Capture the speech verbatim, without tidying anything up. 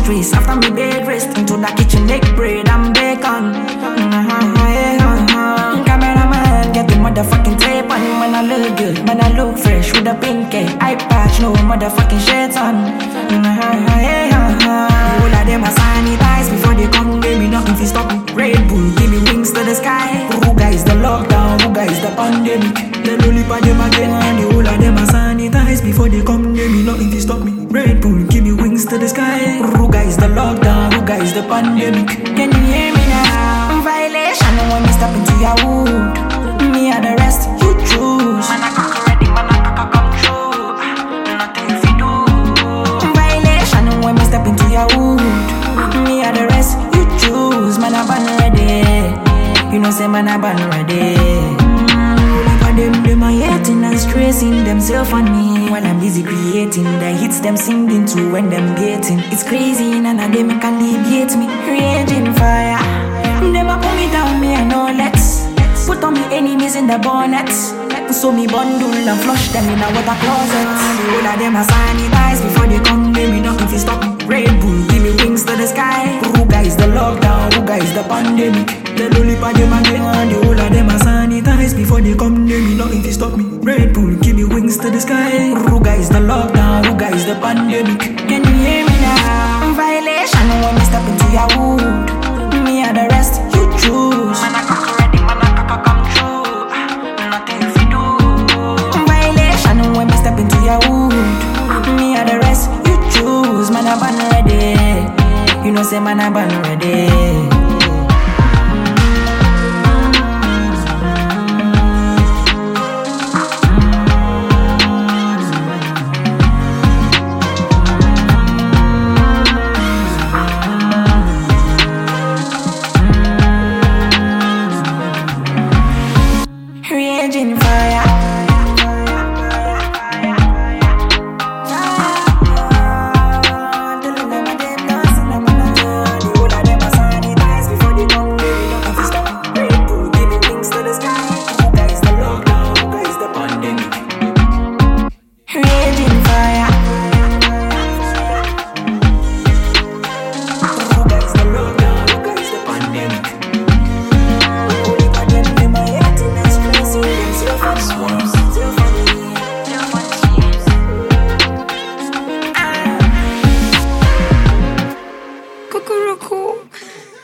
stress after me bed rest. Into the kitchen make bread and bacon. Mm-hmm. Cameraman get the motherfucking tape on. Man I look good, man I look fresh with a pink eye patch, no motherfucking shades on. Mm-hmm. All of them are sanitized before they come. Give me nothing to stop me. Red Bull give me wings to the sky. Ruga is the lockdown, Ruga is the pandemic. Then only by them again, and the whole of them are sanitized before they come. Give me nothing to stop me. Red Bull give me wings to the sky. Ruga is the lockdown, Ruga is the pandemic. Can you hear me now? Violation when me step into your wood. Me and the rest, you choose. Man I cock already, man I cock come true. Nothing if you do. Violation when me step into your wood. Me and the rest, you choose. Man I ban ready. You know say man I ban ready. Mm, them, them are hating and stressing themselves on me. While I'm busy creating the hits them singing to when them getting. It's crazy, none of them can alleviate me. Raging fire. Them a put me down, me and no let's put on me enemies in the bonnets. So me bundle and flush them in a water closet. The whole of them are sanitized before they come. Give me nothing to stop me. Red Bull give me wings to the sky. Ruga is the lockdown, Ruga is the pandemic. Then only by them again. The whole of them are sanitized before they come. Give me nothing to stop me. Red Bull give me wings to the sky. Ruga is the lockdown, Ruga is the pandemic. Can you hear me now? Violation when me step into your wood. Me and the rest, you choose. Man I cock already, man I cock come true. Nothing if you do. Violation when me step into your wood. Me and the rest, you choose. Man I ban ready. You know say man I ban ready. Raging fire. Cuckoo.